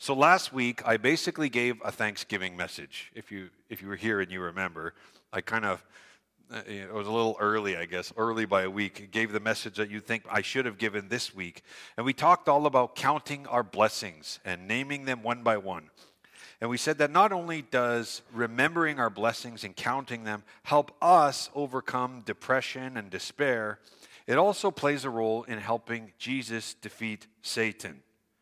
So last week, I basically gave a Thanksgiving message. If you were here and you remember, I kind of, it was a little early, I guess, early by a week. Gave the message that you think I should have given this week. And we talked all about counting our blessings and naming them one by one. And we said that not only does remembering our blessings and counting them help us overcome depression and despair, it also plays a role in helping Jesus defeat Satan.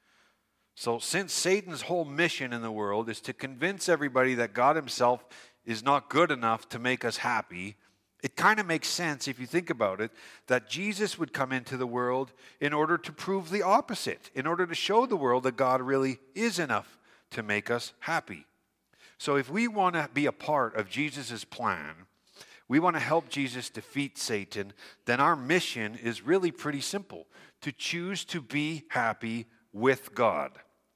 So since Satan's whole mission in the world is to convince everybody that God himself is not good enough to make us happy, it kind of makes sense, if you think about it, that Jesus would come into the world in order to prove the opposite, in order to show the world that God really is enough to make us happy. So if we want to be a part of Jesus' plan, we want to help Jesus defeat Satan, then our mission is really pretty simple: to choose to be happy with God.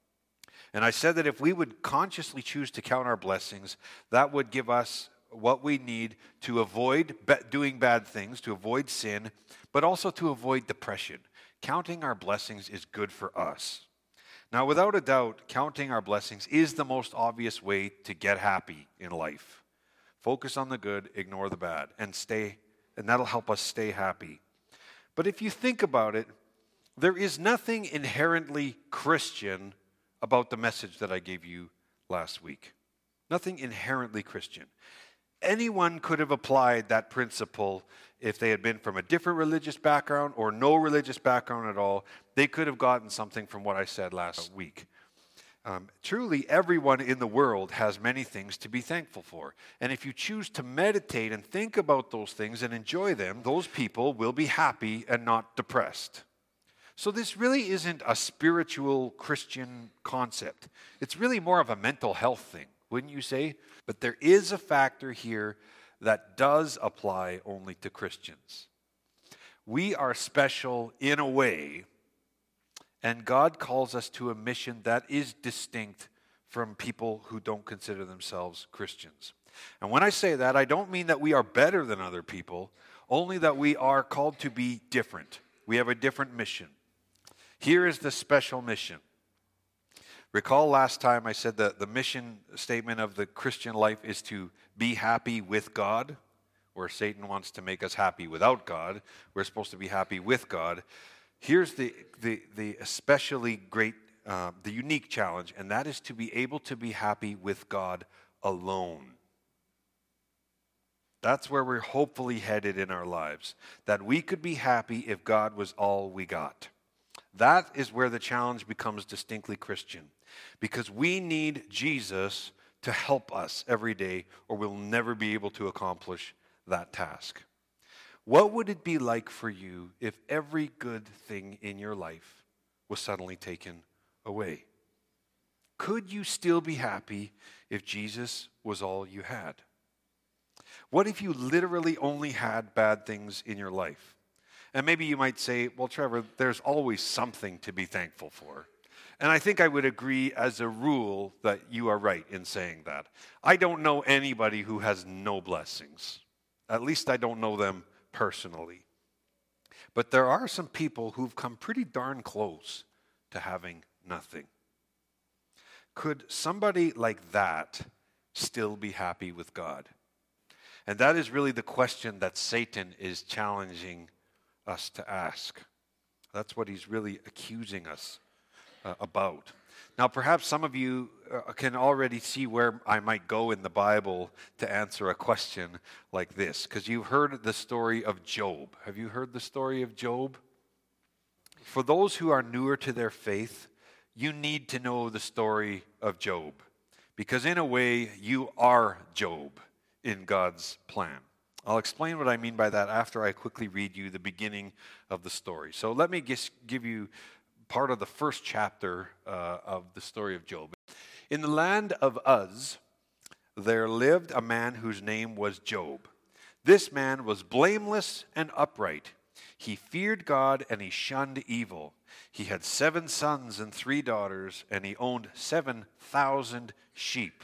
And I said that if we would consciously choose to count our blessings, that would give us what we need to avoid doing bad things, to avoid sin, but also to avoid depression. Counting our blessings is good for us. Now, without a doubt, counting our blessings is the most obvious way to get happy in life. Focus on the good, ignore the bad, and that'll help us stay happy. But if you think about it, there is nothing inherently Christian about the message that I gave you last week. Nothing inherently Christian. Anyone could have applied that principle if they had been from a different religious background or no religious background at all. They could have gotten something from what I said last week. Truly, everyone in the world has many things to be thankful for. And if you choose to meditate and think about those things and enjoy them, those people will be happy and not depressed. So this really isn't a spiritual Christian concept. It's really more of a mental health thing, wouldn't you say? But there is a factor here that does apply only to Christians. We are special in a way, and God calls us to a mission that is distinct from people who don't consider themselves Christians. And when I say that, I don't mean that we are better than other people, only that we are called to be different. We have a different mission. Here is the special mission. Recall last time I said that the mission statement of the Christian life is to be happy with God, where Satan wants to make us happy without God. We're supposed to be happy with God. Here's the especially great, the unique challenge, and that is to be able to be happy with God alone. That's where we're hopefully headed in our lives, that we could be happy if God was all we got. That is where the challenge becomes distinctly Christian, because we need Jesus to help us every day, or we'll never be able to accomplish that task. What would it be like for you if every good thing in your life was suddenly taken away? Could you still be happy if Jesus was all you had? What if you literally only had bad things in your life? And maybe you might say, well, Trevor, there's always something to be thankful for. And I think I would agree as a rule that you are right in saying that. I don't know anybody who has no blessings. At least I don't know them personally. But there are some people who've come pretty darn close to having nothing. Could somebody like that still be happy with God? And that is really the question that Satan is challenging us to ask. That's what he's really accusing us about. Now, perhaps some of you can already see where I might go in the Bible to answer a question like this, because you've heard the story of Job. Have you heard the story of Job? For those who are newer to their faith, you need to know the story of Job, because in a way, you are Job in God's plan. I'll explain what I mean by that after I quickly read you the beginning of the story. So let me just give you part of the first chapter of the story of Job. In the land of Uz, there lived a man whose name was Job. This man was blameless and upright. He feared God and he shunned evil. He had 7 sons and 3 daughters, and he owned 7,000 sheep,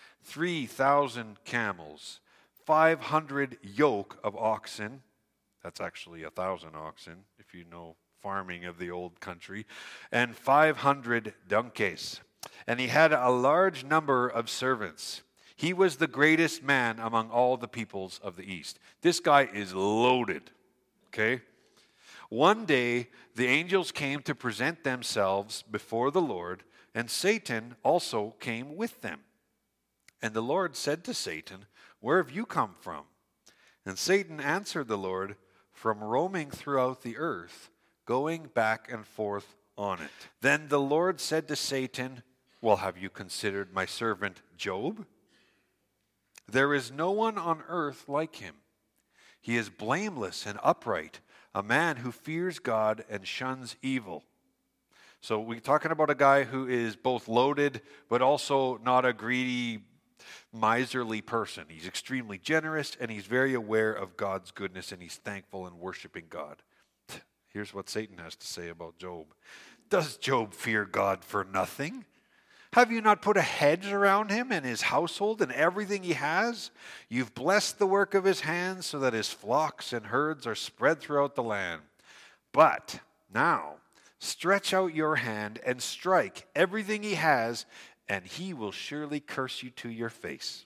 3,000 camels, 500 yoke of oxen. That's actually 1,000 oxen, if you know farming of the old country, and 500 donkeys. and he had a large number of servants. He was the greatest man among all the peoples of the east. This guy is loaded, okay? One day, the angels came to present themselves before the Lord, and Satan also came with them. And the Lord said to Satan, "Where have you come from?" And Satan answered the Lord, "From roaming throughout the earth, going back and forth on it." Then the Lord said to Satan, "Well, have you considered my servant Job? There is no one on earth like him. He is blameless and upright, a man who fears God and shuns evil." So we're talking about a guy who is both loaded, but also not a greedy, miserly person. He's extremely generous, and he's very aware of God's goodness, and he's thankful and worshiping God. Here's what Satan has to say about Job. "Does Job fear God for nothing? Have you not put a hedge around him and his household and everything he has? You've blessed the work of his hands so that his flocks and herds are spread throughout the land. But now stretch out your hand and strike everything he has, and he will surely curse you to your face."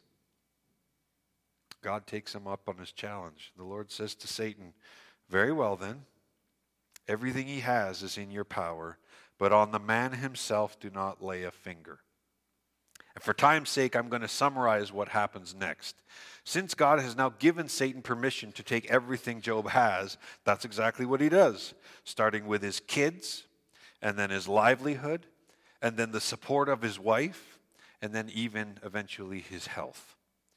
God takes him up on his challenge. The Lord says to Satan, "Very well then, everything he has is in your power, but on the man himself do not lay a finger." And for time's sake, I'm going to summarize what happens next. Since God has now given Satan permission to take everything Job has, that's exactly what he does, starting with his kids, and then his livelihood, and then the support of his wife, and then even eventually his health.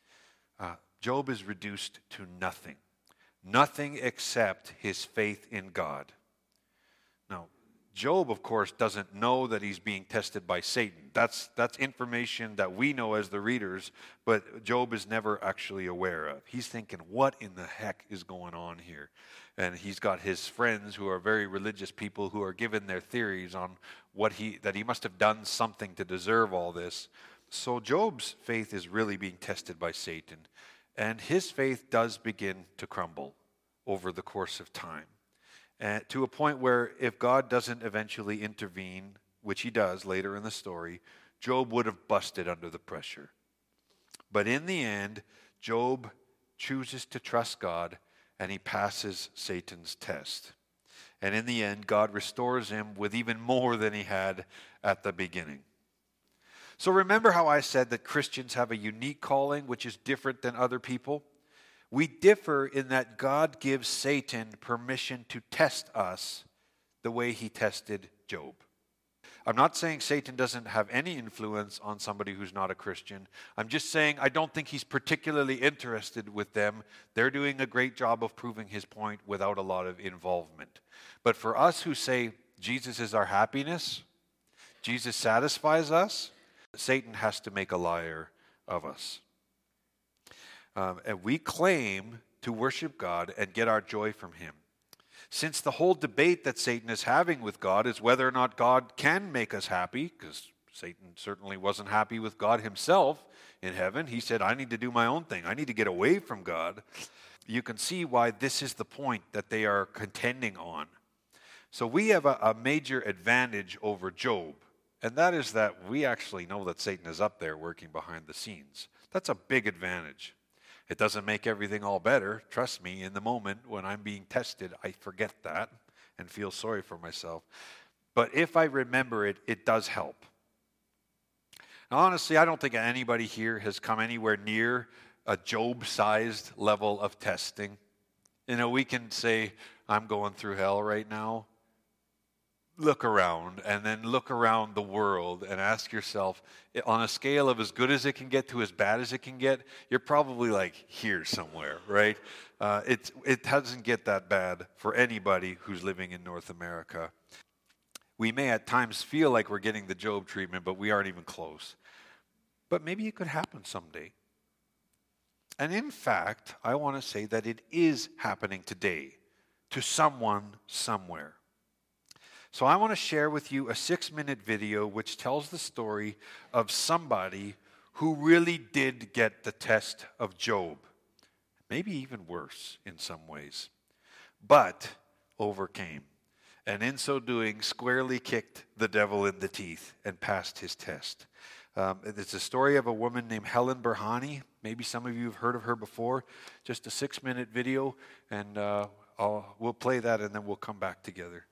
Job is reduced to nothing. Nothing except his faith in God. Now, Job, of course, doesn't know that he's being tested by Satan. That's information that we know as the readers, but Job is never actually aware of. He's thinking, what in the heck is going on here? And he's got his friends who are very religious people who are given their theories on that he must have done something to deserve all this. So Job's faith is really being tested by Satan, and his faith does begin to crumble over the course of time. To a point where if God doesn't eventually intervene, which he does later in the story, Job would have busted under the pressure. But in the end, Job chooses to trust God, and he passes Satan's test. And in the end, God restores him with even more than he had at the beginning. So remember how I said that Christians have a unique calling which is different than other people? We differ in that God gives Satan permission to test us the way he tested Job. I'm not saying Satan doesn't have any influence on somebody who's not a Christian. I'm just saying I don't think he's particularly interested with them. They're doing a great job of proving his point without a lot of involvement. But for us who say Jesus is our happiness, Jesus satisfies us, Satan has to make a liar of us. And we claim to worship God and get our joy from him. Since the whole debate that Satan is having with God is whether or not God can make us happy, because Satan certainly wasn't happy with God himself in heaven. He said, I need to do my own thing. I need to get away from God. You can see why this is the point that they are contending on. So we have a major advantage over Job, and that is that we actually know that Satan is up there working behind the scenes. That's a big advantage. It doesn't make everything all better. Trust me, in the moment when I'm being tested, I forget that and feel sorry for myself. But if I remember it, it does help. Now, honestly, I don't think anybody here has come anywhere near a Job-sized level of testing. You know, we can say, I'm going through hell right now. Look around, and then look around the world and ask yourself, on a scale of as good as it can get to as bad as it can get, you're probably like here somewhere, right? It doesn't get that bad for anybody who's living in North America. We may at times feel like we're getting the Job treatment, but we aren't even close. But maybe it could happen someday. And in fact, I want to say that it is happening today to someone somewhere. So I want to share with you a 6-minute video which tells the story of somebody who really did get the test of Job. Maybe even worse in some ways, but overcame. and in so doing squarely kicked the devil in the teeth and passed his test. It's a story of a woman named Helen Berhane. Maybe some of you have heard of her before. Just a 6-minute video, and we'll play that and then we'll come back together.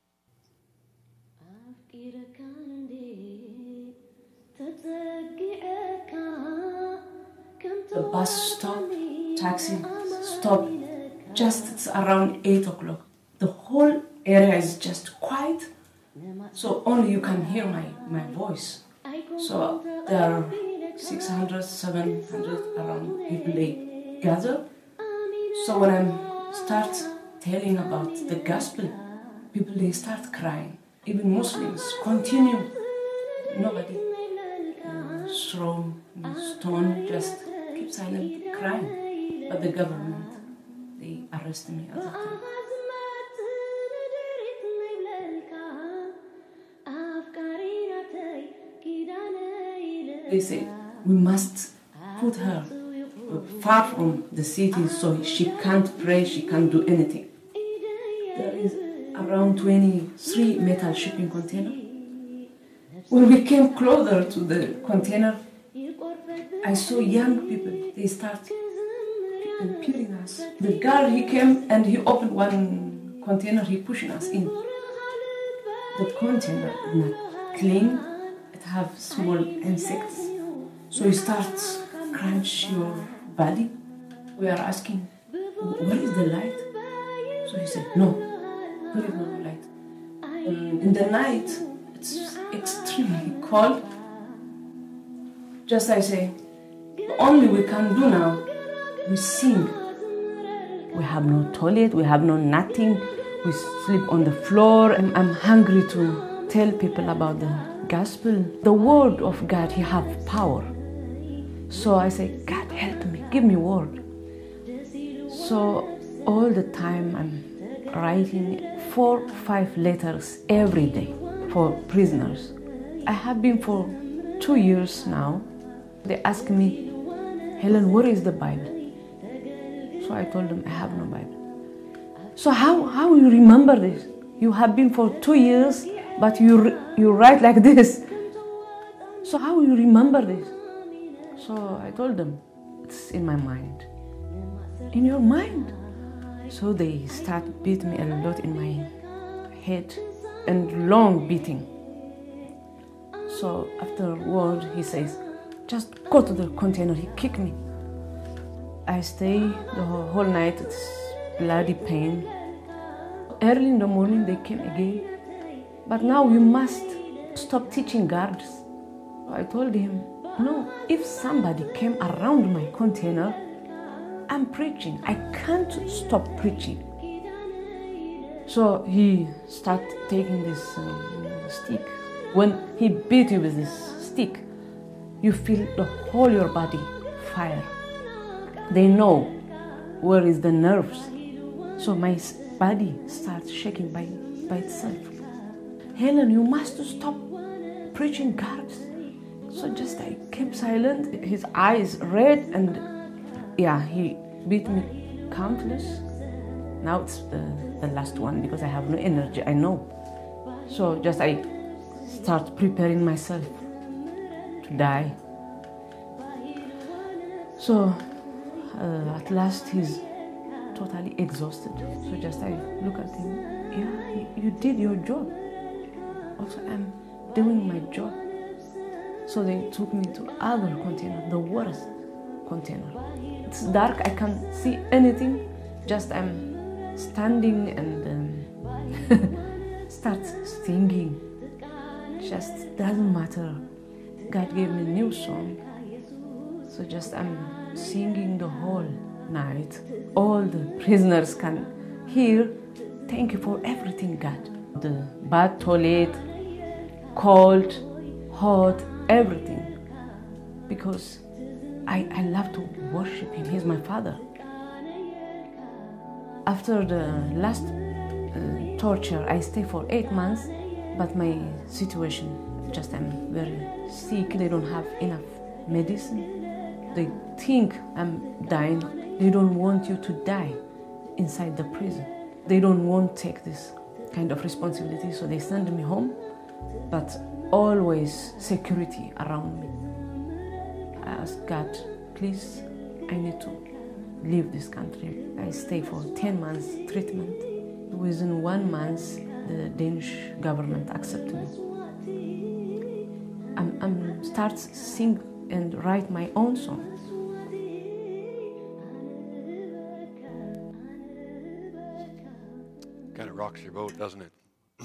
The bus stopped, taxi stopped, just it's around 8 o'clock. The whole area is just quiet, so only you can hear my voice. So there are 600, 700 around people, they gather. So when I start telling about the gospel, people, they start crying. Even Muslims continue. Nobody throw stone, just keep silent, crying. But the government, they arrested me at the time. They said, we must put her far from the city so she can't pray, she can't do anything. There is around 23 metal shipping containers. When we came closer to the container, I saw young people, they started peeling us. The guard, he came and he opened one container, he pushing us in. The container is not clean, it have small insects. So he starts crunch your body. We are asking, where is the light? So he said, no, there is no light. In the night, it's extremely cold. Just I say, the only we can do now, we sing. We have no toilet, we have no nothing. We sleep on the floor. I'm hungry to tell people about the gospel. The word of God, he have power. So I say, God help me, give me word. So all the time I'm writing 4 or 5 letters every day for prisoners. I have been for 2 years now. They ask me, Helen, where is the Bible? So I told them, I have no Bible. So how you remember this? You have been for 2 years, but you write like this. So how you remember this? So I told them, it's in my mind. In your mind? So they start beating me a lot in my head and long beating. So afterward he says, just go to the container. He kicked me. I stay the whole night. It's bloody pain. Early in the morning they came again. But now you must stop teaching guards. I told him, no, if somebody came around my container, I'm preaching. I can't stop preaching. So he started taking this stick. When he beat you with this stick, you feel the whole your body fire. They know where is the nerves. So my body starts shaking by itself. Helen, you must stop preaching God. So just I kept silent. His eyes red, and yeah, he beat me countless. Now it's the last one because I have no energy, I know. So just I start preparing myself to die. So at last he's totally exhausted. So just I look at him. Yeah, you did your job. Also, I'm doing my job. So they took me to other container, the worst container. It's dark, I can't see anything. Just I'm standing and start singing. Just doesn't matter. God gave me a new song. So just I'm singing the whole night. All the prisoners can hear, thank you for everything, God. The bad toilet, cold, hot, everything. Because I love to worship him. He's my father. After the last torture, I stayed for 8 months, but my situation, just I'm very sick. They don't have enough medicine. They think I'm dying. They don't want you to die inside the prison. They don't want to take this kind of responsibility, so they send me home, but always security around me. I asked God, please, I need to leave this country. I stay for 10 months treatment. Within 1 month, the Danish government accepted me. I'm start sing and write my own songs. Kind of rocks your boat, doesn't it?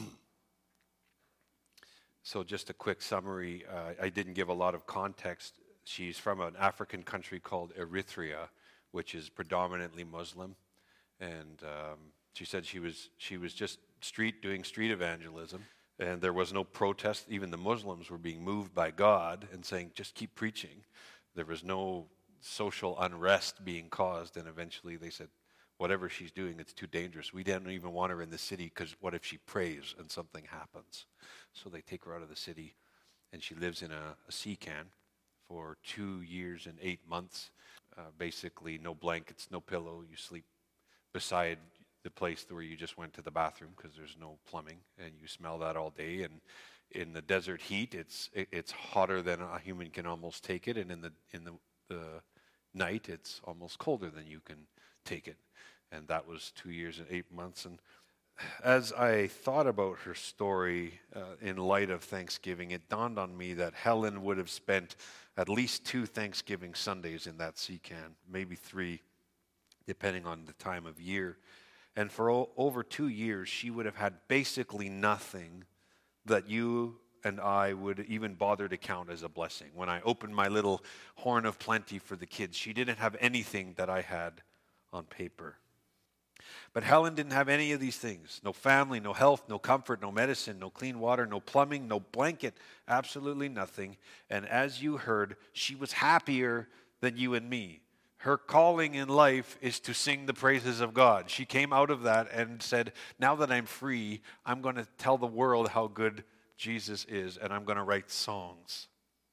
So just a quick summary. I didn't give a lot of context. She's from an African country called Eritrea, which is predominantly Muslim. And she said she was just doing street evangelism. And there was no protest. Even the Muslims were being moved by God and saying, just keep preaching. There was no social unrest being caused. And eventually they said, whatever she's doing, it's too dangerous. We don't even want her in the city because what if she prays and something happens? So they take her out of the city, and she lives in a sea can for 2 years and 8 months. Basically, no blankets, no pillow. You sleep beside the place where you just went to the bathroom because there's no plumbing, and you smell that all day. And in the desert heat, it's hotter than a human can almost take it, and in the night, it's almost colder than you can take it. And that was 2 years and 8 months. And as I thought about her story in light of Thanksgiving, it dawned on me that Helen would have spent at least 2 Thanksgiving Sundays in that sea can, maybe 3, depending on the time of year. And for over 2 years, she would have had basically nothing that you and I would even bother to count as a blessing. When I opened my little horn of plenty for the kids, she didn't have anything that I had on paper. But Helen didn't have any of these things. No family, no health, no comfort, no medicine, no clean water, no plumbing, no blanket, absolutely nothing. And as you heard, she was happier than you and me. Her calling in life is to sing the praises of God. She came out of that and said, now that I'm free, I'm going to tell the world how good Jesus is, and I'm going to write songs.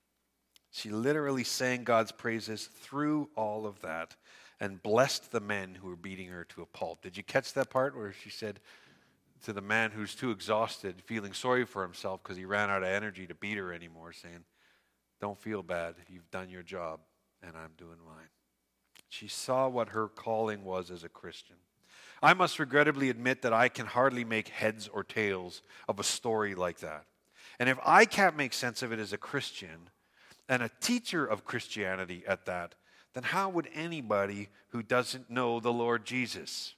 She literally sang God's praises through all of that and blessed the men who were beating her to a pulp. Did you catch that part where she said to the man who's too exhausted, feeling sorry for himself because he ran out of energy to beat her anymore, saying, don't feel bad, you've done your job, and I'm doing mine. She saw what her calling was as a Christian. I must regrettably admit that I can hardly make heads or tails of a story like that. And if I can't make sense of it as a Christian, and a teacher of Christianity at that, then how would anybody who doesn't know the Lord Jesus?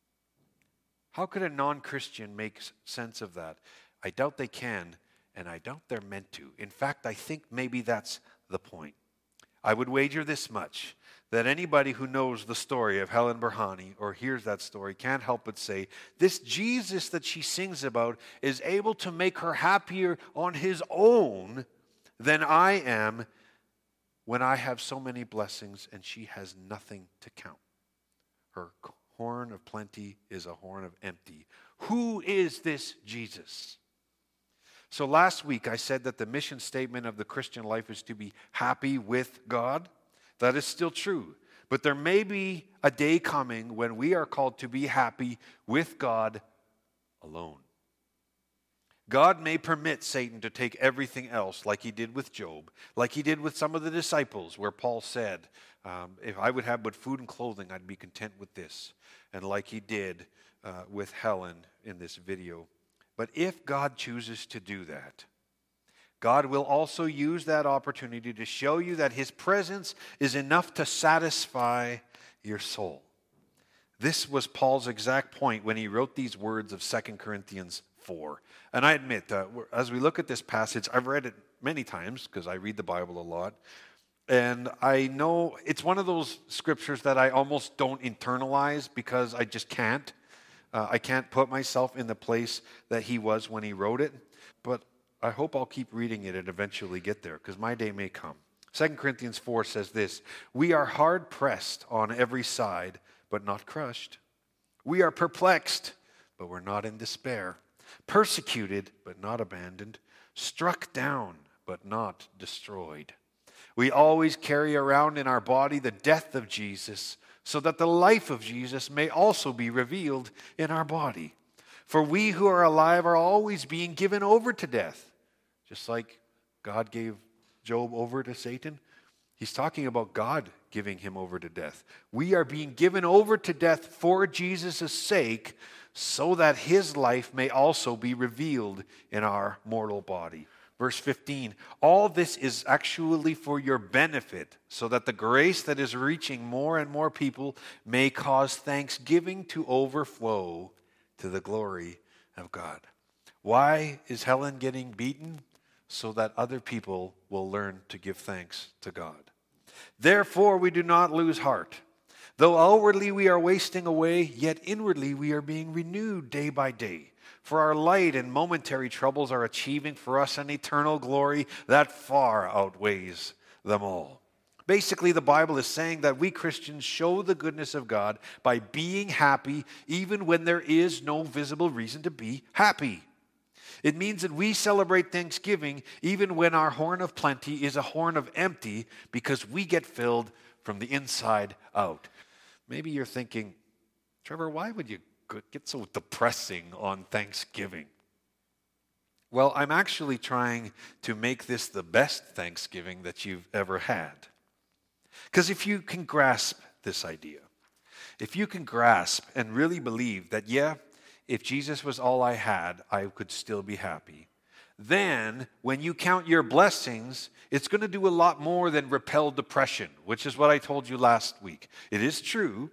How could a non-Christian make sense of that? I doubt they can, and I doubt they're meant to. In fact, I think maybe that's the point. I would wager this much, that anybody who knows the story of Helen Berhane or hears that story can't help but say, this Jesus that she sings about is able to make her happier on his own than I am when I have so many blessings and she has nothing to count. Her horn of plenty is a horn of empty. Who is this Jesus? So last week I said that the mission statement of the Christian life is to be happy with God. That is still true. But there may be a day coming when we are called to be happy with God alone. God may permit Satan to take everything else like he did with Job, like he did with some of the disciples where Paul said, if I would have but food and clothing, I'd be content with this. And like he did with Helen in this video. But if God chooses to do that, God will also use that opportunity to show you that his presence is enough to satisfy your soul. This was Paul's exact point when he wrote these words of 2 Corinthians 4. And I admit, as we look at this passage, I've read it many times because I read the Bible a lot. And I know it's one of those scriptures that I almost don't internalize because I just can't. I can't put myself in the place that he was when he wrote it. But I hope I'll keep reading it and eventually get there because my day may come. 2 Corinthians 4 says this, we are hard pressed on every side, but not crushed. We are perplexed, but we're not in despair. Persecuted, but not abandoned. Struck down, but not destroyed. We always carry around in our body the death of Jesus, so that the life of Jesus may also be revealed in our body. For we who are alive are always being given over to death. Just like God gave Job over to Satan. He's talking about God giving him over to death. We are being given over to death for Jesus' sake, so that his life may also be revealed in our mortal body. Verse 15, all this is actually for your benefit, so that the grace that is reaching more and more people may cause thanksgiving to overflow to the glory of God. Why is Helen getting beaten? So that other people will learn to give thanks to God. Therefore, we do not lose heart. Though outwardly we are wasting away, yet inwardly we are being renewed day by day. For our light and momentary troubles are achieving for us an eternal glory that far outweighs them all. Basically, the Bible is saying that we Christians show the goodness of God by being happy even when there is no visible reason to be happy. It means that we celebrate Thanksgiving even when our horn of plenty is a horn of empty, because we get filled from the inside out. Maybe you're thinking, Trevor, why would you get so depressing on Thanksgiving? Well, I'm actually trying to make this the best Thanksgiving that you've ever had. Because if you can grasp this idea, if you can grasp and really believe that, if Jesus was all I had, I could still be happy, then when you count your blessings, it's going to do a lot more than repel depression, which is what I told you last week. It is true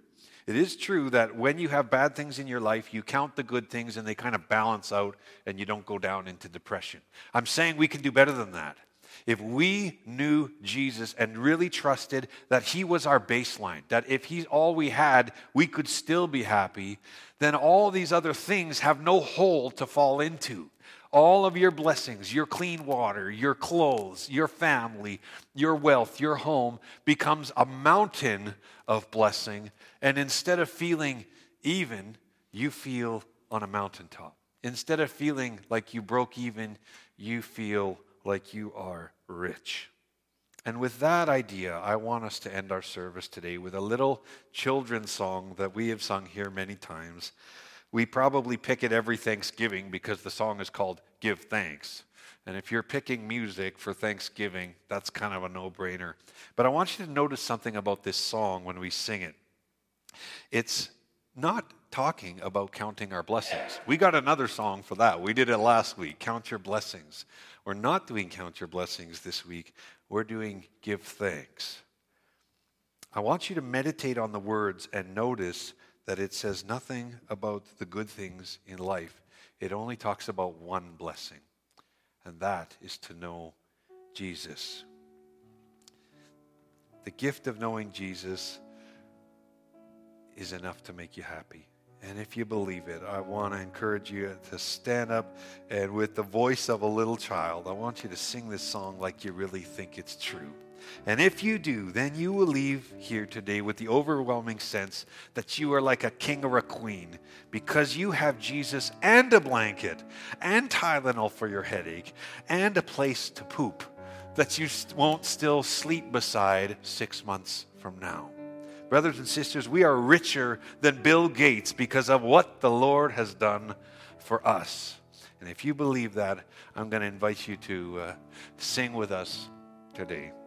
that when you have bad things in your life, you count the good things and they kind of balance out and you don't go down into depression. I'm saying we can do better than that. If we knew Jesus and really trusted that he was our baseline, that if he's all we had, we could still be happy, then all these other things have no hole to fall into. All of your blessings, your clean water, your clothes, your family, your wealth, your home becomes a mountain of blessing. And instead of feeling even, you feel on a mountaintop. Instead of feeling like you broke even, you feel like you are rich. And with that idea, I want us to end our service today with a little children's song that we have sung here many times. We probably pick it every Thanksgiving because the song is called Give Thanks. And if you're picking music for Thanksgiving, that's kind of a no-brainer. But I want you to notice something about this song when we sing it. It's not talking about counting our blessings. We got another song for that. We did it last week, Count Your Blessings. We're not doing Count Your Blessings this week. We're doing Give Thanks. I want you to meditate on the words and notice that it says nothing about the good things in life. It only talks about one blessing, and that is to know Jesus. The gift of knowing Jesus is enough to make you happy. And if you believe it, I want to encourage you to stand up and with the voice of a little child, I want you to sing this song like you really think it's true. And if you do, then you will leave here today with the overwhelming sense that you are like a king or a queen because you have Jesus and a blanket and Tylenol for your headache and a place to poop that you won't still sleep beside 6 months from now. Brothers and sisters, we are richer than Bill Gates because of what the Lord has done for us. And if you believe that, I'm going to invite you to sing with us today.